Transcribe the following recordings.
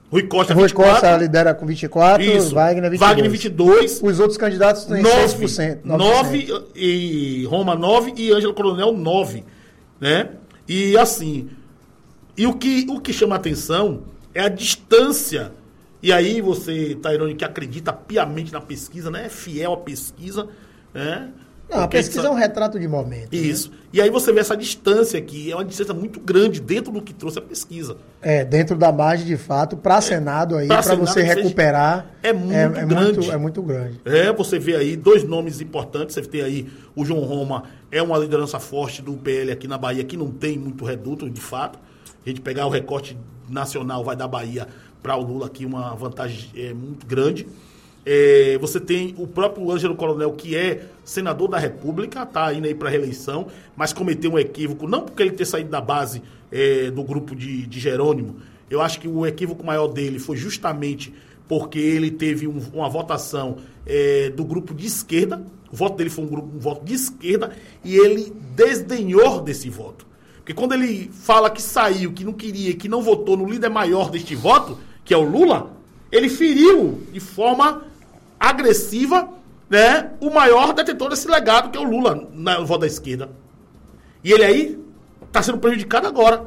Rui Costa, Rui 24. Costa lidera com 24, Isso. Wagner 22. Wagner 22. Os outros candidatos têm 6%. 9 e Roma 9 e Ângelo Coronel 9, né? E assim, o que chama a atenção é a distância. E aí você, Tairone, que acredita piamente na pesquisa, né? É fiel à pesquisa, né? Não, a pesquisa é um retrato de momento. Isso. Né? E aí você vê essa distância aqui, é uma distância muito grande dentro do que trouxe a pesquisa. Dentro da margem, de fato, para Senado aí, para você recuperar. É muito grande. É muito grande. Você vê aí dois nomes importantes. Você tem aí o João Roma, é uma liderança forte do PL aqui na Bahia, que não tem muito reduto, de fato. A gente pegar o recorte nacional, vai da Bahia para o Lula aqui, uma vantagem muito grande. Você tem o próprio Ângelo Coronel, que é senador da República, está indo aí para a reeleição, mas cometeu um equívoco, não porque ele ter saído da base do grupo de Jerônimo. Eu acho que o equívoco maior dele foi justamente porque ele teve uma votação do grupo de esquerda. O voto dele foi um voto de esquerda e ele desdenhou desse voto. Porque quando ele fala que saiu, que não queria, que não votou no líder maior deste voto, que é o Lula, ele feriu de forma agressiva, né, o maior detentor desse legado, que é o Lula, no voto da esquerda. E ele aí está sendo prejudicado agora.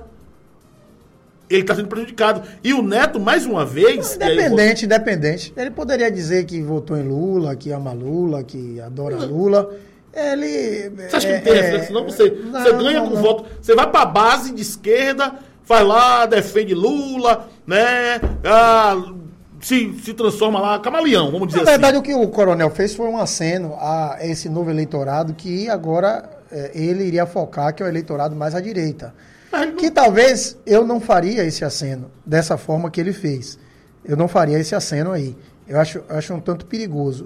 Ele está sendo prejudicado. E o Neto, mais uma vez... Independente. Ele poderia dizer que votou em Lula, que ama Lula, que adora Lula. Você acha que não tem reflexo? Não, você ganha com voto. Você vai para a base de esquerda, vai lá, defende Lula, né? Se transforma lá, camaleão, vamos dizer assim. Na verdade, o que o Coronel fez foi um aceno a esse novo eleitorado que agora ele iria focar, que é o eleitorado mais à direita. Que talvez eu não faria esse aceno dessa forma que ele fez. Eu não faria esse aceno aí. Eu acho um tanto perigoso.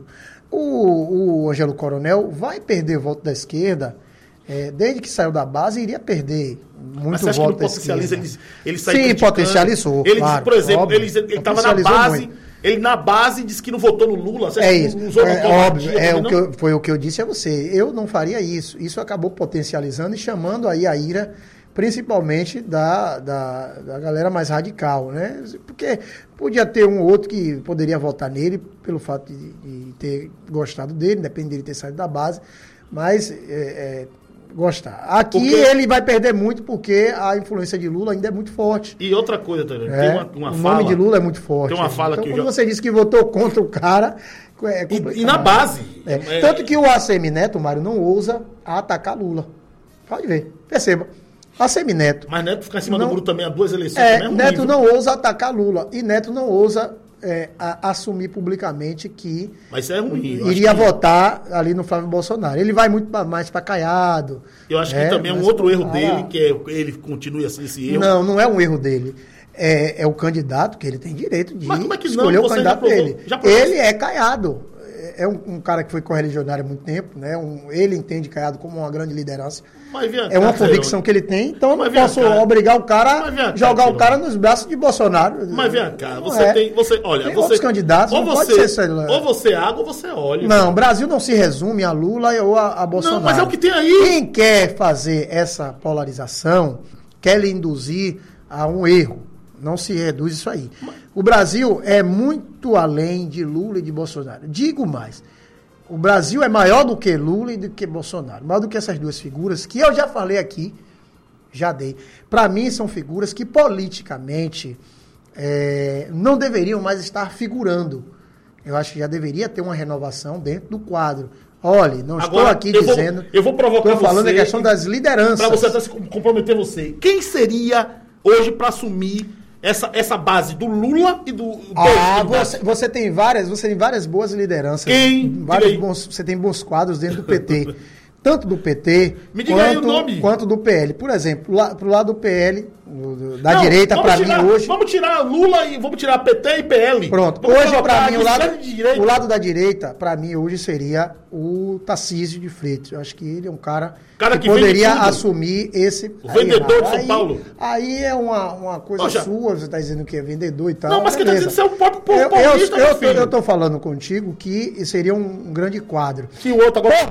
O Ângelo Coronel vai perder voto da esquerda, desde que saiu da base, iria perder muito voto da esquerda. Ele saiu Sim, potencializou. Ele, claro, por exemplo, óbvio, ele estava na base, muito. ele na base disse que não votou no Lula. Isso, óbvio, foi o que eu disse a você. Eu não faria isso. Isso acabou potencializando e chamando aí a ira, principalmente da galera mais radical, né? Porque podia ter um ou outro que poderia votar nele pelo fato de ter gostado dele, independente dele ter saído da base, mas gostar. Aqui ele vai perder muito porque a influência de Lula ainda é muito forte. E outra coisa, tem uma o fala... nome de Lula é muito forte. Tem uma fala então, que quando você disse que votou contra o cara... E na base. Tanto que o ACM Neto, Mário, não ousa atacar Lula. Pode ver, perceba. ACM Neto. Mas Neto ficar em cima do muro também há 2 eleições. Neto não ousa atacar Lula. E Neto não ousa assumir publicamente que mas é ruim, iria votar ali no Flávio Bolsonaro. Ele vai muito mais para Caiado. Eu acho que também é um outro erro dele, que ele continue assim, esse erro. Não é um erro dele. É o candidato que ele tem direito de escolher o candidato dele. Ele é Caiado. É um cara que foi correligionário há muito tempo, né? Ele entende Caiado como uma grande liderança. É uma convicção que ele tem, então eu não posso obrigar o cara a jogar o cara nos braços de Bolsonaro. Mas vem cá, tem outros candidatos, ou você é água ou você é óleo. Não, o Brasil não se resume a Lula ou a Bolsonaro. Não, mas é o que tem aí. Quem quer fazer essa polarização, quer lhe induzir a um erro. Não se reduz isso aí. O Brasil é muito além de Lula e de Bolsonaro. Digo mais. O Brasil é maior do que Lula e do que Bolsonaro. Maior do que essas duas figuras, que eu já falei aqui, já dei. Para mim, são figuras que politicamente não deveriam mais estar figurando. Eu acho que já deveria ter uma renovação dentro do quadro. Olha, não estou aqui dizendo... Eu vou provocar você... Estou falando da questão das lideranças. Para você até se comprometer você. Quem seria hoje para assumir essa base do Lula e do... Você tem várias boas lideranças. Você tem bons quadros dentro do PT. Tanto do PT quanto do PL. Por exemplo, pro lado do PL, da direita, para mim hoje... Vamos tirar Lula e vamos tirar PT e PL. Pronto. Hoje, para mim, o lado da direita, para mim, hoje seria o Tarcísio de Freitas. Eu acho que ele é um cara que poderia assumir esse... O vendedor de São Paulo. Aí é uma coisa sua, você está dizendo que é vendedor e tal. Não, mas que está dizendo que você é um próprio paulista, eu estou falando contigo que seria um grande quadro. Se o outro agora...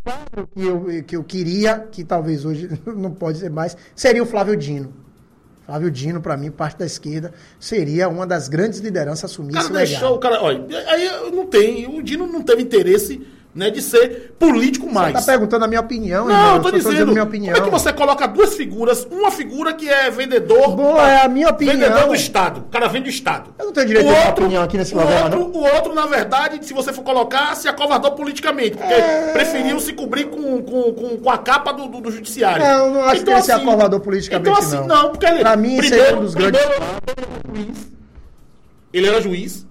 que eu queria, que talvez hoje não pode ser mais, seria o Flávio Dino. Flávio Dino, para mim, parte da esquerda, seria uma das grandes lideranças a assumir esse legado. Deixou o cara, olha, aí não tem, o Dino não teve interesse, né, de ser político mais. Você está perguntando a minha opinião, não, eu tô dizendo minha opinião. Como é que você coloca duas figuras, uma figura que é vendedor... Boa, é a minha opinião. Vendedor do Estado, o cara vende do Estado. Eu não tenho direito a ter opinião aqui nesse programa, não. O outro, na verdade, se você for colocar, se acovardou politicamente, porque preferiu se cobrir com a capa do judiciário. Não, eu não acho então, que ele se acovardou politicamente, então, assim, não. Porque ele... Pra mim, esse é um dos grandes... Ele era juiz.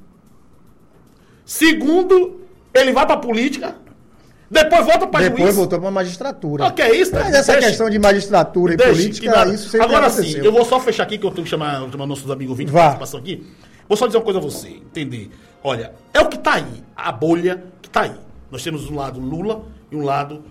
Segundo, ele vai pra política... Depois volta para juiz. Depois voltou para a magistratura. O que é isso? Mas essa questão de magistratura e política, isso sempre Agora aconteceu. sim, eu vou só fechar aqui, que eu tenho que chamar nossos amigos ouvintes de participação aqui. Vou só dizer uma coisa a você, entender. Olha, é o que está aí, a bolha que está aí. Nós temos um lado Lula e um lado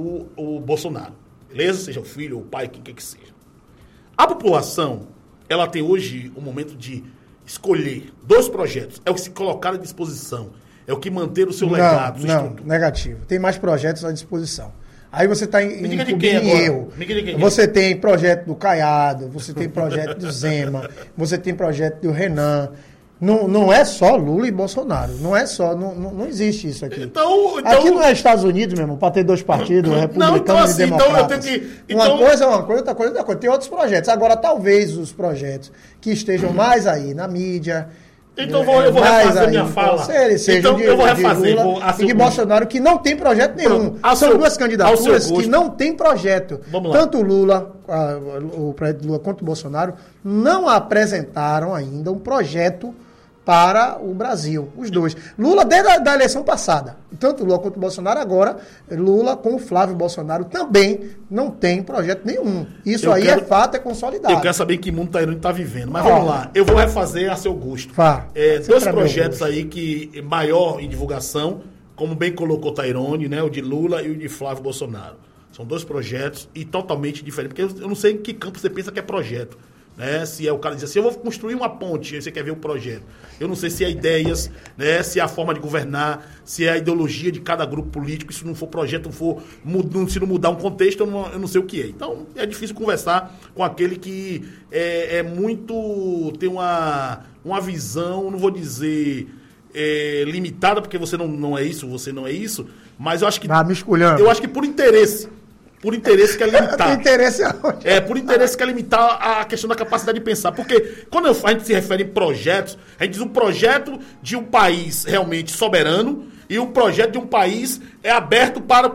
o Bolsonaro. Beleza? Seja o filho ou o pai, quem quer que seja. A população, ela tem hoje o momento de escolher dois projetos. É o que se colocar à disposição. É o que manter o seu legado. Não, negativo. Tem mais projetos à disposição. Aí você está em erro. Você tem projeto do Caiado, você tem projeto do Zema, você tem projeto do Renan. Não é só Lula e Bolsonaro. Não é só. Não existe isso aqui. Então, aqui não é Estados Unidos, meu irmão, para ter dois partidos, republicanos e democratas. Uma coisa é uma coisa, outra coisa é outra coisa. Tem outros projetos. Agora, talvez os projetos que estejam mais aí na mídia... Então eu vou refazer minha fala. Então eu vou refazer. E de Bolsonaro, que não tem projeto nenhum. São duas candidaturas que não tem projeto. Tanto o Lula, o projeto Lula quanto o Bolsonaro, não apresentaram ainda um projeto para o Brasil. Os dois. Lula, desde a eleição passada, tanto Lula quanto o Bolsonaro, agora, Lula com o Flávio Bolsonaro também não tem projeto nenhum. Isso é fato, é consolidado. Eu quero saber em que mundo Tairone está vivendo. Mas vamos lá, eu vou refazer a seu gosto. Dois projetos aí que maior em divulgação, como bem colocou Tairone, né, o de Lula e o de Flávio Bolsonaro. São dois projetos e totalmente diferentes, porque eu não sei em que campo você pensa que é projeto. Né? Se é o cara diz assim, eu vou construir uma ponte, aí você quer ver o projeto. Eu não sei se é ideias, né? Se é a forma de governar, se é a ideologia de cada grupo político, se não for projeto, se não mudar um contexto, eu não sei o que é. Então, é difícil conversar com aquele que é muito... tem uma visão, não vou dizer limitada, porque você não é isso, você não é isso, mas eu acho que... me escolhendo. Eu acho que por interesse quer limitar. Interesse aonde? Por interesse quer limitar a questão da capacidade de pensar. Porque quando a gente se refere em projetos, a gente diz um projeto de um país realmente soberano e um projeto de um país aberto para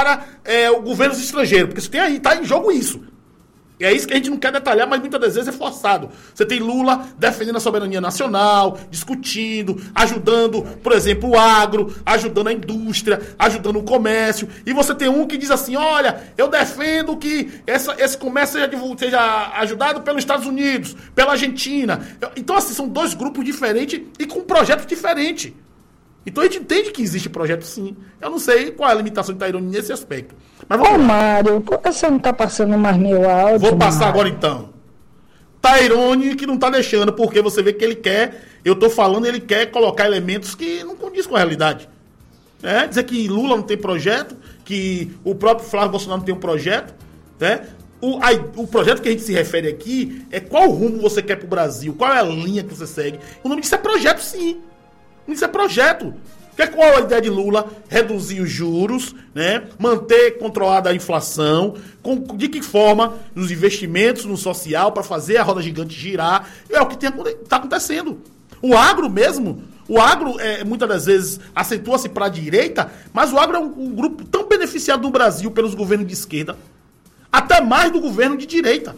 o governo estrangeiro. Porque está em jogo isso. E é isso que a gente não quer detalhar, mas muitas das vezes é forçado. Você tem Lula defendendo a soberania nacional, discutindo, ajudando, por exemplo, o agro, ajudando a indústria, ajudando o comércio. E você tem um que diz assim, olha, eu defendo que esse comércio seja ajudado pelos Estados Unidos, pela Argentina. Então, assim, são dois grupos diferentes e com projetos diferentes. Então a gente entende que existe projeto sim. Eu não sei qual é a limitação de Tairone nesse aspecto. Mas vamos lá. Mário, por que você não está passando mais meu áudio? Vou passar agora então. Tairone que não está deixando, porque você vê que ele quer, eu estou falando, ele quer colocar elementos que não condiz com a realidade. Dizer que Lula não tem projeto, que o próprio Flávio Bolsonaro não tem um projeto, né? O projeto que a gente se refere aqui é qual rumo você quer para o Brasil, qual é a linha que você segue. O nome disso é projeto sim. Isso é projeto. Qual é a ideia de Lula? Reduzir os juros, né? Manter controlada a inflação. De que forma? Nos investimentos, no social, para fazer a roda gigante girar. É o que está acontecendo. O agro mesmo, muitas das vezes acentua-se para a direita, mas o agro é um grupo tão beneficiado no Brasil pelos governos de esquerda, até mais do governo de direita.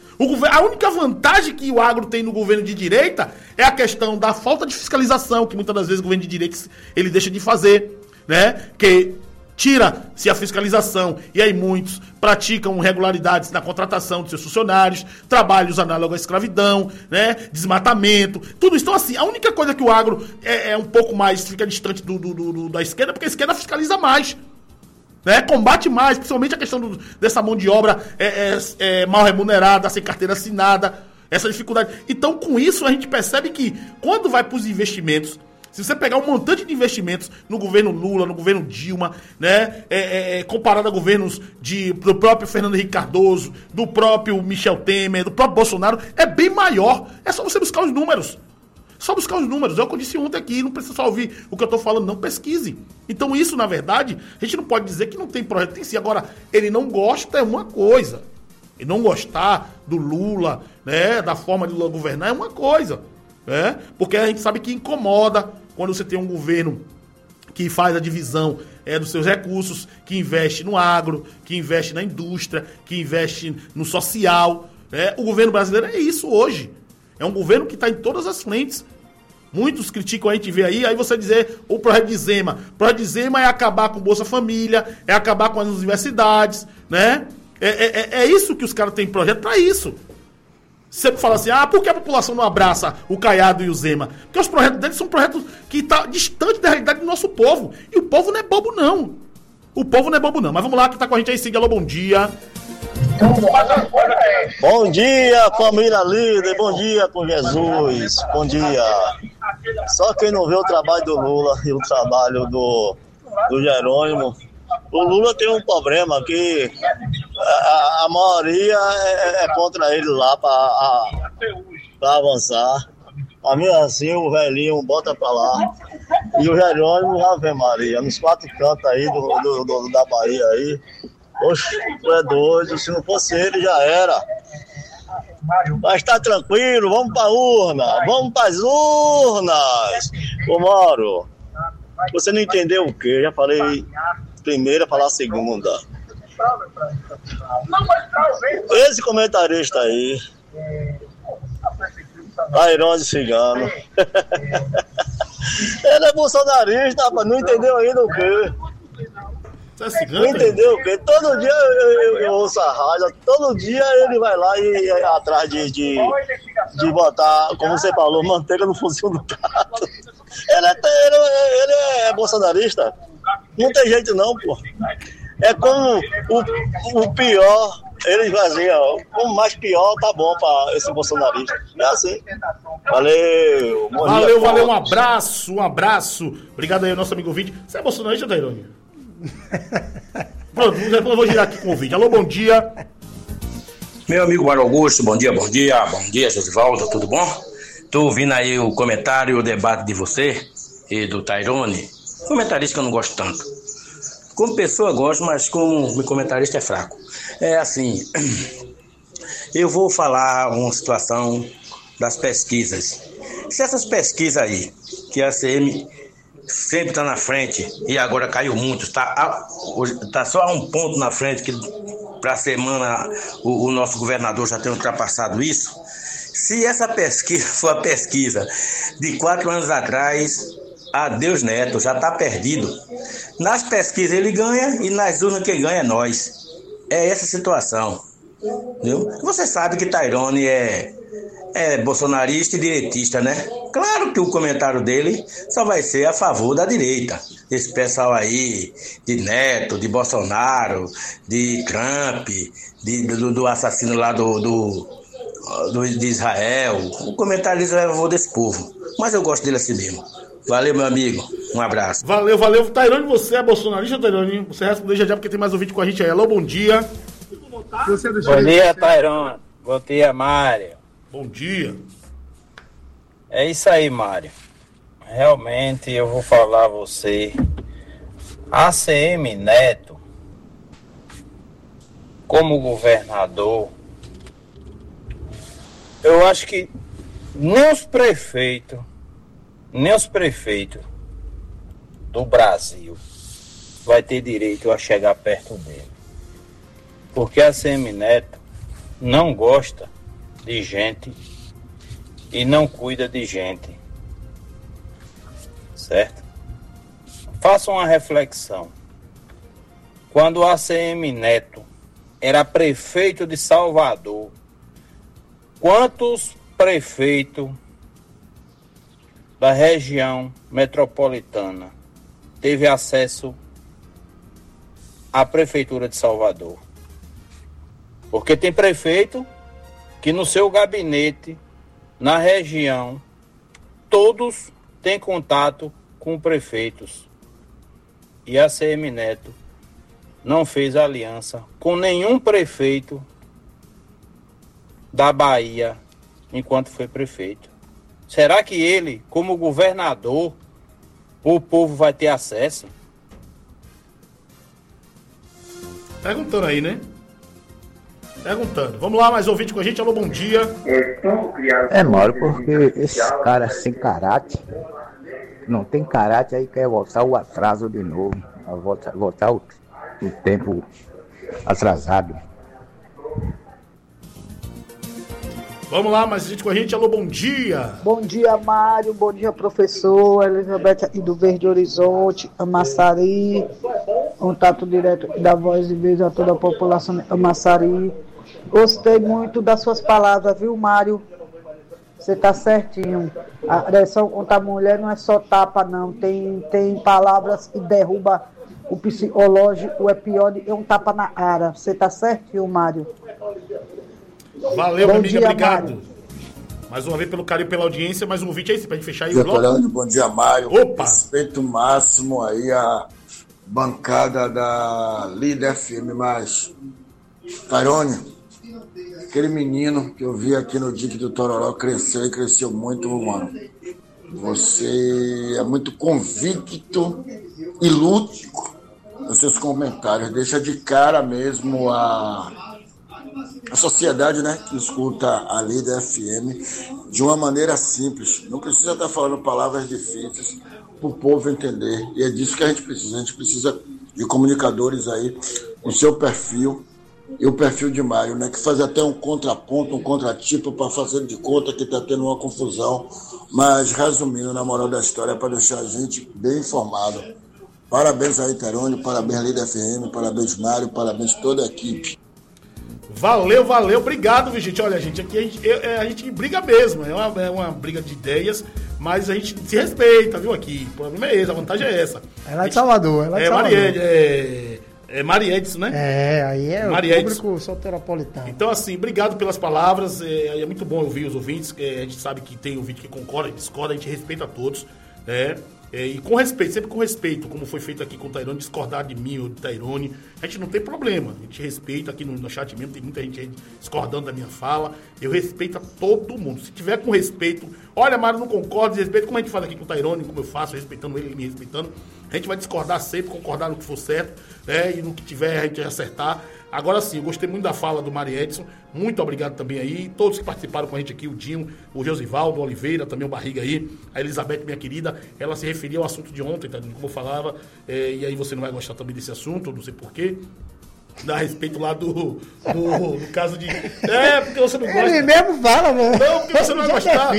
A única vantagem que o agro tem no governo de direita é a questão da falta de fiscalização, que muitas das vezes o governo de direita ele deixa de fazer, né? Que tira-se a fiscalização e aí muitos praticam irregularidades na contratação de seus funcionários, trabalhos análogos à escravidão, né? Desmatamento, tudo isso. Então, assim, a única coisa que o agro é um pouco mais, fica distante da esquerda, porque a esquerda fiscaliza mais. Né? Combate mais, principalmente a questão dessa mão de obra mal remunerada, sem carteira assinada, essa dificuldade. Então, com isso, a gente percebe que quando vai para os investimentos, Se você pegar um montante de investimentos no governo Lula, no governo Dilma, né, comparado a governos do próprio Fernando Henrique Cardoso, do próprio Michel Temer, do próprio Bolsonaro, é bem maior. É só você buscar os números. Só buscar os números. É o que eu disse ontem aqui. Não precisa só ouvir o que eu estou falando, não. Pesquise. Então isso, na verdade, a gente não pode dizer que não tem projeto em si. Agora, ele não gosta é uma coisa. Ele não gostar do Lula, né, da forma de Lula governar é uma coisa. Né? Porque a gente sabe que incomoda quando você tem um governo que faz a divisão dos seus recursos, que investe no agro, que investe na indústria, que investe no social. Né? O governo brasileiro é isso hoje. É um governo que está em todas as frentes. Muitos criticam, a gente vê aí você dizer o projeto de Zema. O projeto de Zema é acabar com Bolsa Família, é acabar com as universidades, né? É isso que os caras têm projeto para isso. Sempre fala assim, por que a população não abraça o Caiado e o Zema? Porque os projetos deles são projetos que estão distantes da realidade do nosso povo. E o povo não é bobo, não. O povo não é bobo, não. Mas vamos lá, que tá com a gente aí, Cid. Alô, bom dia. Bom dia, família líder, bom dia com Jesus, bom dia. Só quem não vê o trabalho do Lula e o trabalho do Jerônimo, o Lula tem um problema que a maioria é contra ele lá para avançar. A mim assim, o velhinho bota pra lá. E o Jerônimo, Ave Maria, nos 4 cantos aí da Bahia aí. Oxe, tu é doido, se não fosse ele já era. Mas tá tranquilo, vamos pra urna, vamos pras urnas. Ô Mauro, você não entendeu o quê? Já falei primeira, falar segunda. Esse comentarista aí, Airose Cigano, ele é bolsonarista, rapaz, não entendeu ainda o quê? Não entendeu o quê? Todo dia eu ouço a rádio, todo dia ele vai lá e atrás de botar, como você falou, manteiga no focinho do prato. Ele é bolsonarista? Não tem jeito não, pô. É como o pior, eles faziam, o mais pior tá bom pra esse bolsonarista. É assim. Valeu. Valeu, um abraço. Obrigado aí, nosso amigo ouvinte. Você é bolsonarista, Dairone? Pronto, eu vou girar aqui com o vídeo. Alô, bom dia. Meu amigo Mário Augusto, bom dia, Josivaldo, tudo bom? Tô ouvindo aí o comentário e o debate de você e do Tairone. Comentarista que eu não gosto tanto. Como pessoa gosto, mas como comentarista é fraco. É assim, eu vou falar uma situação das pesquisas. Se essas pesquisas aí, que a ACM sempre está na frente e agora caiu muito, está só a um ponto na frente, que para a semana o nosso governador já tem ultrapassado isso. Se essa pesquisa for a pesquisa de 4 anos atrás, adeus Neto, já está perdido. Nas pesquisas ele ganha e nas urnas quem ganha é nós. É essa a situação, entendeu? Você sabe que Tairone é bolsonarista e direitista, né? Claro que o comentário dele só vai ser a favor da direita. Esse pessoal aí, de Neto, de Bolsonaro, de Trump, do assassino lá de Israel. O comentário é a favor desse povo. Mas eu gosto dele assim mesmo. Valeu, meu amigo. Um abraço. Valeu. Tairone, você é bolsonarista, Tairone? Você respondeu já porque tem mais um vídeo com a gente aí. Alô, bom dia. Bom dia, Tairone. Bom dia, Mário. Bom dia. É isso aí, Mário. Realmente eu vou falar a você. ACM Neto, como governador, eu acho que nem os prefeitos do Brasil vai ter direito a chegar perto dele. Porque a ACM Neto não gosta de gente e não cuida de gente, certo? Faça uma reflexão. Quando o ACM Neto era prefeito de Salvador, quantos prefeitos da região metropolitana teve acesso à prefeitura de Salvador? Porque tem prefeito que no seu gabinete, na região, todos tem contato com prefeitos. E a ACM Neto não fez aliança com nenhum prefeito da Bahia enquanto foi prefeito. Será que ele, como governador, o povo vai ter acesso? Perguntando aí, né? Perguntando. Vamos lá, mais ouvinte com a gente. Alô, bom dia. Mário, porque esse cara sem caráter, não tem caráter, aí quer voltar o atraso de novo, voltar o tempo atrasado. Vamos lá, mais gente com a gente. Alô, bom dia. Bom dia, Mário. Bom dia, professor. Elizabeth aqui do Verde Horizonte, Amaçari. Contato direto da Voz de Vez a toda a população de Amaçari. Gostei muito das suas palavras, viu, Mário? Você tá certinho. A agressão contra a mulher não é só tapa, não. Tem palavras que derruba o psicológico, é pior de um tapa na cara. Você tá certinho, Mário? Valeu, minha amiga, dia, obrigado. Mário. Mais uma vez pelo carinho, pela audiência, mais um ouvinte aí, pra gente fechar aí o bloco. Bom dia, Mário. Opa! Respeito máximo aí a bancada da Líder FM, mas Tairone, aquele menino que eu vi aqui no Dique do Tororó cresceu e cresceu muito, mano. Você é muito convicto e lúdico nos seus comentários, deixa de cara mesmo a sociedade, né, que escuta a Líder FM de uma maneira simples. Não precisa estar falando palavras difíceis para o povo entender. E é disso que a gente precisa. A gente precisa de comunicadores aí, o seu perfil e o perfil de Mário, né, que faz até um contraponto, um contratipo para fazer de conta que está tendo uma confusão. Mas, resumindo, na moral da história, para deixar a gente bem informado. Parabéns aí, Tairone, parabéns Líder FM, parabéns Mário, parabéns toda a equipe. Valeu, obrigado, viu, gente? Olha, gente, aqui a gente briga mesmo, é uma briga de ideias, mas a gente se respeita, viu, aqui. O problema é esse, a vantagem é essa. É lá de Salvador, é lá de Salvador. Mariedson, né? Aí é Mariedson. O público soteropolitano. Então, assim, obrigado pelas palavras, é muito bom ouvir os ouvintes, a gente sabe que tem ouvinte que concorda e discorda, a gente respeita a todos, né? E com respeito, sempre com respeito, como foi feito aqui com o Tairone, discordar de mim ou de Tairone, a gente não tem problema, a gente respeita aqui no chat mesmo, tem muita gente aí discordando da minha fala, eu respeito a todo mundo, se tiver com respeito, olha, Mário, não concordo, respeito, como a gente faz aqui com o Tairone, como eu faço, respeitando ele me respeitando, a gente vai discordar sempre, concordar no que for certo, né, e no que tiver a gente vai acertar. Agora sim, eu gostei muito da fala do Mariedson, muito obrigado também aí, todos que participaram com a gente aqui, o Dinho, o Josivaldo, o Oliveira, também o Barriga aí, a Elizabeth, minha querida, ela se referia ao assunto de ontem, tá, como eu falava, e aí você não vai gostar também desse assunto, não sei porquê, a respeito lá do caso de... porque você não gosta... Ele mesmo fala, né? Não, porque você não vai gostar.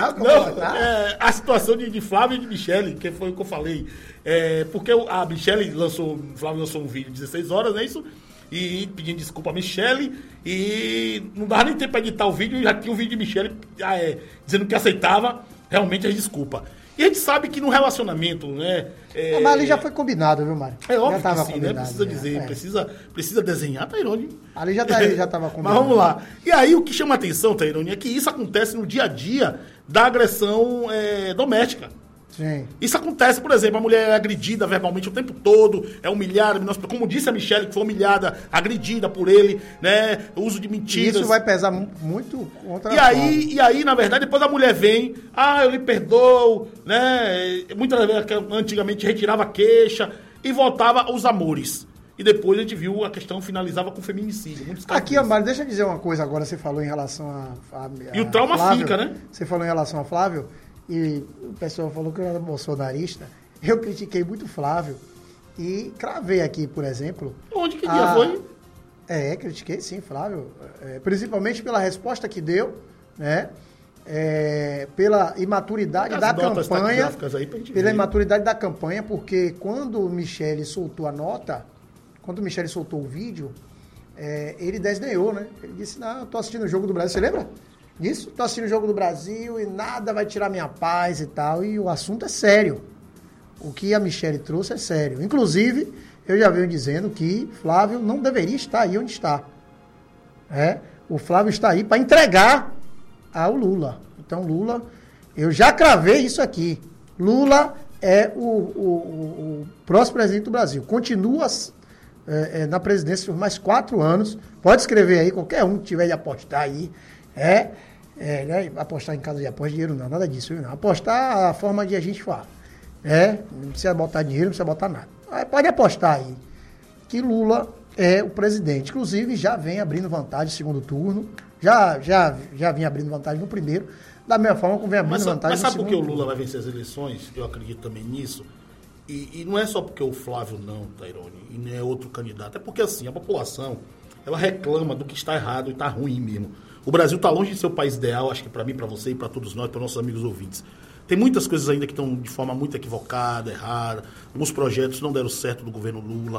A situação de Flávio e de Michele, que foi o que eu falei, porque a Michele o Flávio lançou um vídeo de 16 horas, não é isso? E pedindo desculpa a Michele, e não dava nem tempo para editar o vídeo, e já tinha um vídeo de Michele dizendo que aceitava realmente as desculpas. E a gente sabe que no relacionamento, né... Mas ali já foi combinado, viu, Mário? É óbvio que sim, né? Precisa dizer, precisa desenhar, Tairone. Ali já estava combinado. Mas vamos lá. E aí o que chama a atenção, Tairone, é que isso acontece no dia a dia da agressão doméstica. Sim. Isso acontece, por exemplo, a mulher é agredida verbalmente o tempo todo, é humilhada, como disse a Michele, que foi humilhada, agredida por ele, né? O uso de mentiras. E isso vai pesar muito contra e aí, na verdade, depois a mulher vem, eu lhe perdoo, né? Muitas vezes, antigamente, retirava a queixa e voltava aos amores. E depois a gente viu a questão finalizava com feminicídio. Aqui, Amário, deixa eu dizer uma coisa agora, você falou em relação a e o trauma Flávio, fica, né? Você falou em relação a Flávio, e o pessoal falou que eu era bolsonarista. Eu critiquei muito o Flávio e cravei aqui, por exemplo... Onde que dia foi? Critiquei sim, Flávio. Principalmente pela resposta que deu, né? Pela imaturidade da campanha. Pela imaturidade da campanha, porque quando o Michele soltou a nota, quando o Michele soltou o vídeo, ele desdenhou, né? Ele disse, não, eu tô assistindo o Jogo do Brasil. Você lembra disso? Tô assistindo o Jogo do Brasil e nada vai tirar minha paz e tal. E o assunto é sério. O que a Michele trouxe é sério. Inclusive, eu já venho dizendo que Flávio não deveria estar aí onde está. O Flávio está aí para entregar ao Lula. Então, Lula, eu já cravei isso aqui. Lula é o próximo presidente do Brasil. Continua na presidência por mais 4 anos. Pode escrever aí, qualquer um que tiver de apostar aí. Né? Apostar em casa de aposta, dinheiro não, nada disso. Não. Apostar a forma que a gente fala. Não precisa botar dinheiro, não precisa botar nada. Pode apostar aí que Lula é o presidente. Inclusive, já vem abrindo vantagem no segundo turno. Já vinha abrindo vantagem no primeiro. Da mesma forma como vem abrindo vantagem no segundo turno. Mas sabe por que o Lula vai vencer as eleições? Eu acredito também nisso. E não é só porque o Flávio não, Tairone, e nem é outro candidato. É porque, assim, a população, ela reclama do que está errado e está ruim mesmo. O Brasil está longe de ser o país ideal, acho que para mim, para você e para todos nós, para nossos amigos ouvintes. Tem muitas coisas ainda que estão de forma muito equivocada, errada. Alguns projetos não deram certo do governo Lula.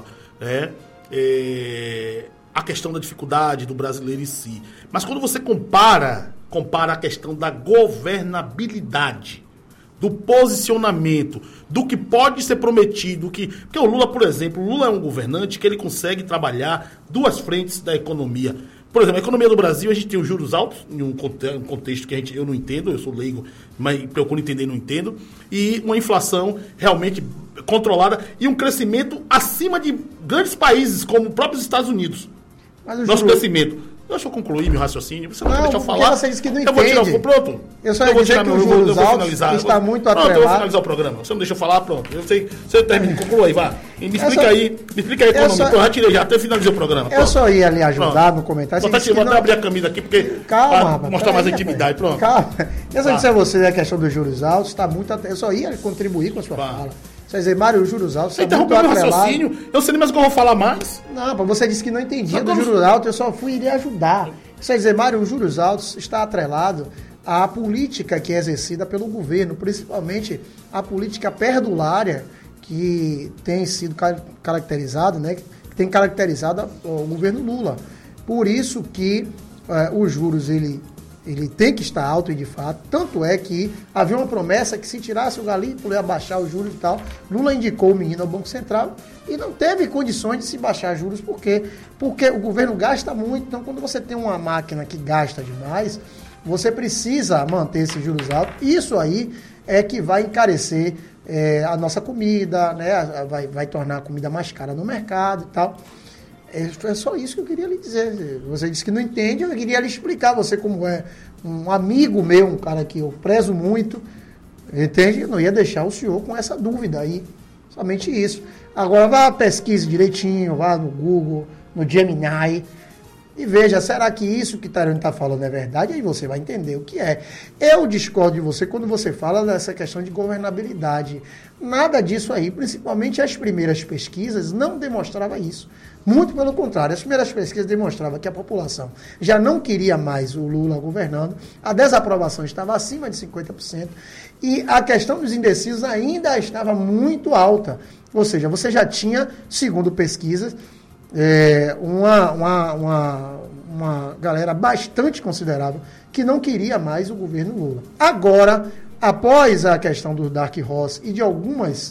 A questão da dificuldade do brasileiro em si. Mas quando você compara a questão da governabilidade, do posicionamento, do que pode ser prometido, porque o Lula, por exemplo, o Lula é um governante que ele consegue trabalhar 2 frentes da economia. Por exemplo, a economia do Brasil, a gente tem os juros altos, em um contexto que eu não entendo, eu sou leigo, mas procuro entender e não entendo, e uma inflação realmente controlada e um crescimento acima de grandes países, como os próprios Estados Unidos. Nosso crescimento. Deixa eu concluir meu raciocínio. Você não deixa eu falar. Você disse que não entende. Eu vou tirar o... Pronto. Eu só ia dizer que os juros altos está muito atrelado. Pronto, eu vou finalizar o programa. Você não deixa eu falar, pronto. Eu sei. Você termina, conclua aí, vá. Me explica aí a economia. Então, eu já tirei, já até finalizei o programa. Eu só ia lhe ajudar no comentário. Vou até abrir a camisa aqui, porque calma, para mostrar mais intimidade. Pronto. Calma. Eu só disse a você a questão dos juros altos, está muito atrelado. Eu só ia contribuir com a sua fala. Você dizer, Mário, os juros altos... Você interrompeu meu raciocínio. Eu sei nem mais o que eu vou falar mais. Não, você disse que não entendia dos juros altos, eu só fui lhe ajudar. Você dizer, Mário, os juros altos está atrelado à política que é exercida pelo governo, principalmente a política perdulária que tem sido caracterizada, né, que tem caracterizado o governo Lula. Por isso que os juros, ele tem que estar alto e de fato, tanto é que havia uma promessa que se tirasse o Galípolo ia baixar os juros e tal. Lula indicou o menino ao Banco Central e não teve condições de se baixar juros, porque o governo gasta muito. Então, quando você tem uma máquina que gasta demais, você precisa manter esses juros altos. Isso aí é que vai encarecer a nossa comida, né? Vai tornar a comida mais cara no mercado e tal. É só isso que eu queria lhe dizer. Você disse que não entende, eu queria lhe explicar. Você, como é um amigo meu, um cara que eu prezo muito, entende? Eu não ia deixar o senhor com essa dúvida aí. Somente isso. Agora, vá pesquise direitinho, vá no Google, no Gemini, e veja, será que isso que Tairone está falando é verdade? Aí você vai entender o que é. Eu discordo de você quando você fala dessa questão de governabilidade. Nada disso aí, principalmente as primeiras pesquisas, não demonstrava isso. Muito pelo contrário, as primeiras pesquisas demonstravam que a população já não queria mais o Lula governando, a desaprovação estava acima de 50%, e a questão dos indecisos ainda estava muito alta. Ou seja, você já tinha, segundo pesquisas, uma galera bastante considerável que não queria mais o governo Lula. Agora, após a questão do Dark Horse e de algumas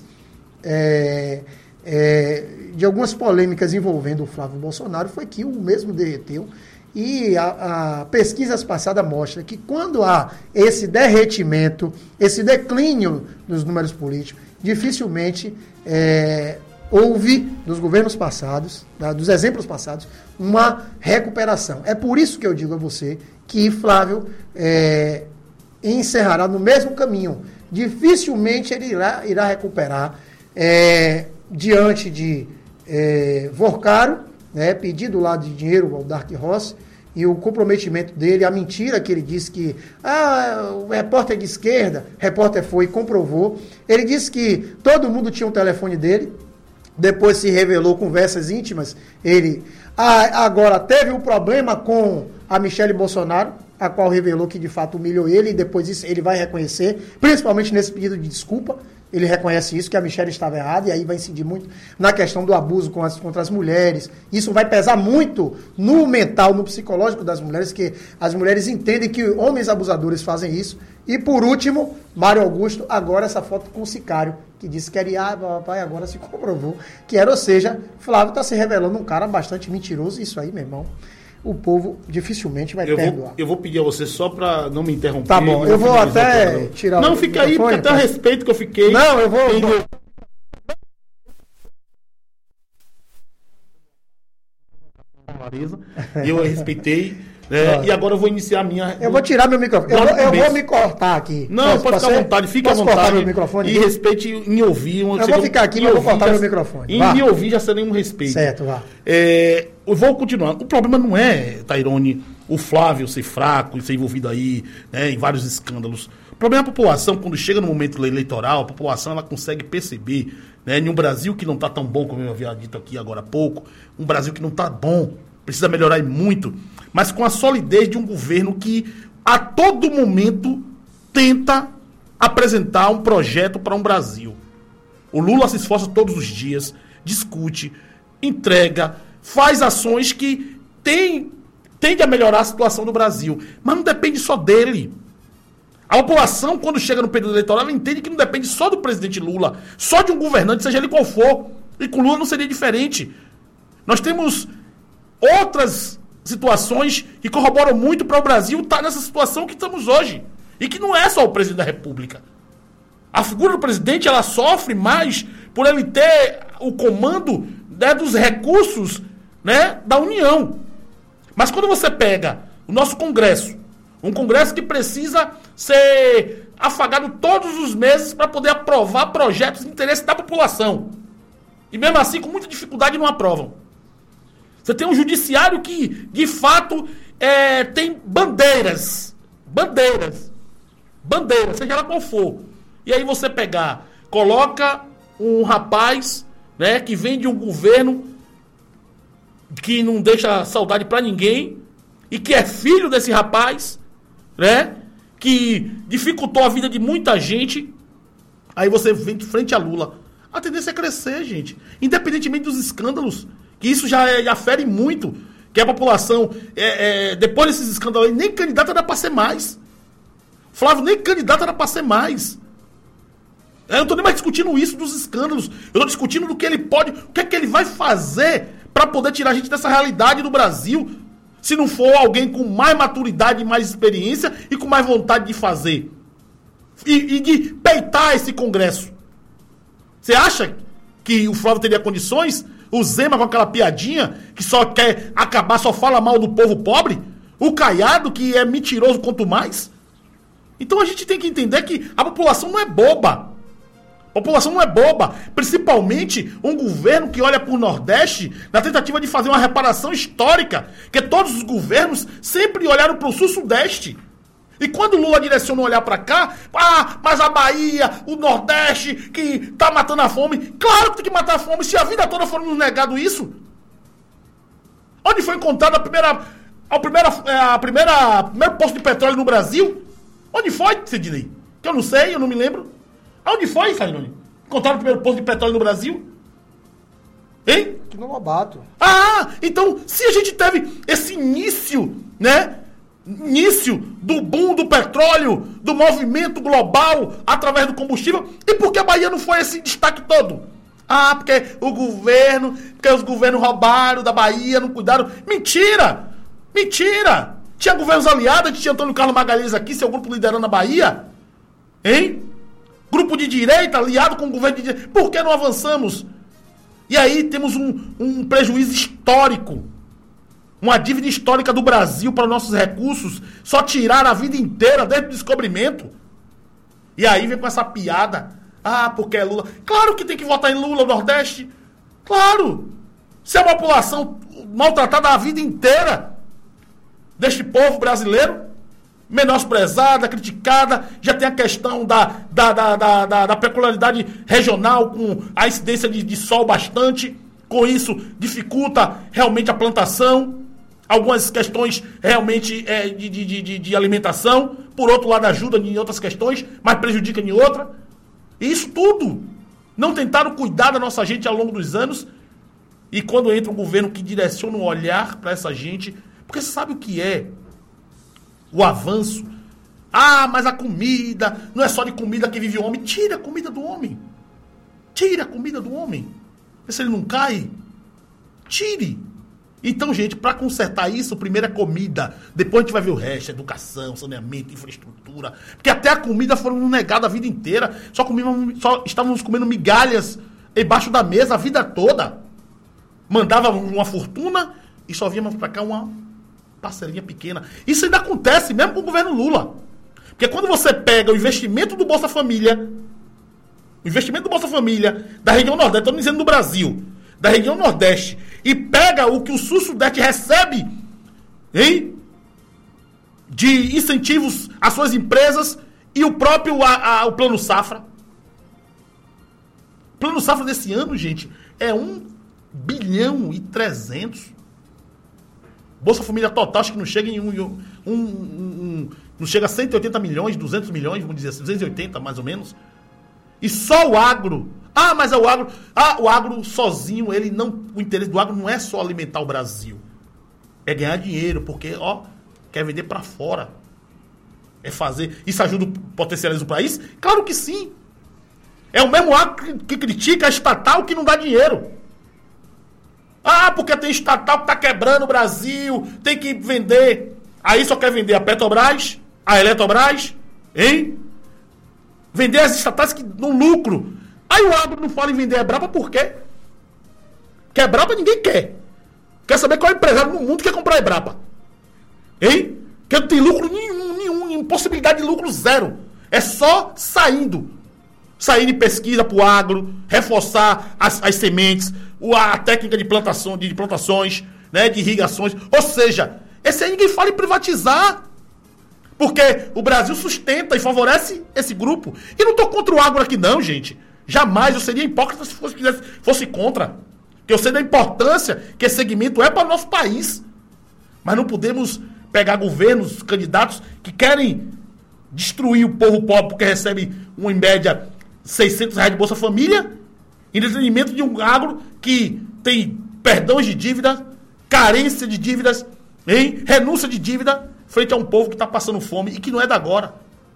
polêmicas envolvendo o Flávio Bolsonaro, foi que o mesmo derreteu. E a pesquisas passadas mostram que quando há esse derretimento, esse declínio dos números políticos, dificilmente houve, nos governos passados, dos exemplos passados, uma recuperação. É por isso que eu digo a você que Flávio encerrará no mesmo caminho. Dificilmente ele irá recuperar diante de Vorcaro, né, pedido lá de dinheiro ao Dark Horse, e o comprometimento dele, a mentira que ele disse que o repórter de esquerda, repórter foi e comprovou. Ele disse que todo mundo tinha um telefone dele, depois se revelou conversas íntimas. Ele agora teve um problema com a Michele Bolsonaro, a qual revelou que de fato humilhou ele, e depois isso ele vai reconhecer, principalmente nesse pedido de desculpa. Ele reconhece isso, que a Michele estava errada, e aí vai incidir muito na questão do abuso contra as mulheres. Isso vai pesar muito no mental, no psicológico das mulheres, que as mulheres entendem que homens abusadores fazem isso. E por último, Mário Augusto, agora essa foto com o sicário, que disse que era, papai, agora se comprovou que era, ou seja, Flávio está se revelando um cara bastante mentiroso, isso aí, meu irmão. o povo dificilmente vai perdoar. Eu vou pedir a você só para não me interromper. Tá bom, eu vou até tirar Não, fica aí, porque até a respeito que eu fiquei. Não, eu vou... E eu respeitei. E agora eu vou iniciar a minha... Eu vou tirar meu microfone. Eu vou me cortar aqui. Não, pode ficar à vontade. Fique à vontade. Cortar meu microfone? E respeite em ouvir. Eu vou ficar aqui, mas eu vou cortar meu microfone. Em me ouvir já será um respeito. Certo, vá. Eu vou continuar. O problema não é, Tairone, o Flávio ser fraco e ser envolvido aí, né, em vários escândalos. O problema é a população, quando chega no momento eleitoral, a população ela consegue perceber, né, em um Brasil que não está tão bom, como eu havia dito aqui agora há pouco, um Brasil que não está bom, precisa melhorar muito, mas com a solidez de um governo que a todo momento tenta apresentar um projeto para um Brasil. O Lula se esforça todos os dias, discute, entrega, faz ações que tende a melhorar a situação do Brasil, mas não depende só dele. A população, quando chega no período eleitoral, ela entende que não depende só do presidente Lula, só de um governante, seja ele qual for. E com Lula não seria diferente. Nós temos outras situações que corroboram muito para o Brasil estar nessa situação que estamos hoje. E que não é só o presidente da República. A figura do presidente, ela sofre mais por ele ter o comando, né, dos recursos, né, da União. Mas quando você pega o nosso Congresso, um Congresso que precisa ser afagado todos os meses para poder aprovar projetos de interesse da população. E mesmo assim, com muita dificuldade, não aprovam. Você tem um judiciário que, de fato, tem bandeiras, seja ela qual for. E aí você coloca um rapaz, né, que vem de um governo que não deixa saudade para ninguém e que é filho desse rapaz, né, que dificultou a vida de muita gente. Aí você vem de frente a Lula. A tendência é crescer, gente. Independentemente dos escândalos, que isso já fere muito, que a população, depois desses escândalos, nem candidato era para ser mais. Flávio nem candidato era para ser mais. Eu não estou nem mais discutindo isso dos escândalos. Eu estou discutindo do que ele pode, o que é que ele vai fazer para poder tirar a gente dessa realidade do Brasil, se não for alguém com mais maturidade, mais experiência e com mais vontade de fazer. E de peitar esse Congresso. Você acha que o Flávio teria condições? O Zema com aquela piadinha, que só quer acabar, só fala mal do povo pobre? O Caiado, que é mentiroso quanto mais? Então a gente tem que entender que a população não é boba. A população não é boba. Principalmente um governo que olha para o Nordeste na tentativa de fazer uma reparação histórica. Que todos os governos sempre olharam para o Sul-Sudeste. E quando o Lula direciona olhar para cá, mas a Bahia, o Nordeste, que tá matando a fome. Claro que tem que matar a fome, se a vida toda foram nos negado isso. Onde foi encontrado o primeiro poço de petróleo no Brasil? Onde foi, Sidney? Que eu não sei, eu não me lembro. Onde foi, Sidney? Encontraram o primeiro poço de petróleo no Brasil? Hein? Aqui no Lobato. Então, se a gente teve esse início, né? Início do boom do petróleo, do movimento global através do combustível, e por que a Bahia não foi esse destaque todo? Porque os governos roubaram da Bahia, não cuidaram. Mentira! Tinha governos aliados, tinha Antônio Carlos Magalhães aqui, seu grupo liderando a Bahia. Hein? Grupo de direita aliado com o governo de direita. Por que não avançamos? E aí temos um prejuízo histórico. Uma dívida histórica do Brasil para nossos recursos. Só tiraram a vida inteira desde o descobrimento. E aí vem com essa piada. Porque é Lula. Claro que tem que votar em Lula, no Nordeste. Claro. Se é uma população maltratada a vida inteira deste povo brasileiro, menosprezada, criticada, já tem a questão da peculiaridade regional, com a incidência de sol bastante. Com isso, dificulta realmente a plantação. Algumas questões realmente de alimentação. Por outro lado, ajuda em outras questões, mas prejudica em outra. E isso tudo. Não tentaram cuidar da nossa gente ao longo dos anos. E quando entra um governo que direciona um olhar para essa gente... Porque você sabe o que é o avanço? Mas a comida... Não é só de comida que vive o homem. Tira a comida do homem. Tira a comida do homem. Vê se ele não cai. Tire. Então, gente, para consertar isso, primeiro é comida, depois a gente vai ver o resto, educação, saneamento, infraestrutura, porque até a comida foram negada a vida inteira, só estávamos comendo migalhas embaixo da mesa a vida toda. Mandava uma fortuna e só víamos para cá uma parcelinha pequena. Isso ainda acontece mesmo com o governo Lula. Porque quando você pega o investimento do Bolsa Família, da região Nordeste, estou dizendo do Brasil, da região Nordeste, e pega o que o Sul-Sudeste recebe, hein, de incentivos às suas empresas e o próprio o Plano Safra. O Plano Safra desse ano, gente, é 1,3 bilhão. Bolsa Família total, acho que não chega em não chega a 180 milhões, 200 milhões, vamos dizer assim, 280 mais ou menos. E só o agro. Mas é o agro. O agro sozinho, ele não. O interesse do agro não é só alimentar o Brasil. É ganhar dinheiro, porque, quer vender para fora. É fazer. Isso ajuda, potencializa o país? Claro que sim. É o mesmo agro que critica a estatal que não dá dinheiro. Porque tem estatal que tá quebrando o Brasil, tem que vender. Aí só quer vender a Petrobras, a Eletrobras, hein? Vender as estatais que dão lucro. Aí o agro não fala em vender a Brapa por quê? Porque a Brapa ninguém quer. Quer saber qual empresário no mundo quer comprar a Brapa? Hein? Que não tem lucro nenhum, impossibilidade de lucro zero. É só saindo em pesquisa para o agro, reforçar as sementes, a técnica de plantação, de plantações, né, de irrigações. Ou seja, esse aí ninguém fala em privatizar. Porque o Brasil sustenta e favorece esse grupo. E não estou contra o agro aqui não, gente. Jamais eu seria hipócrita se fosse contra. Porque eu sei da importância que esse segmento é para o nosso país. Mas não podemos pegar governos, candidatos que querem destruir o povo pobre porque recebe, em média, R$600 de Bolsa Família, em detrimento de um agro que tem perdões de dívida, carência de dívidas, hein? Renúncia de dívida, frente a um povo que está passando fome e que não é da agora.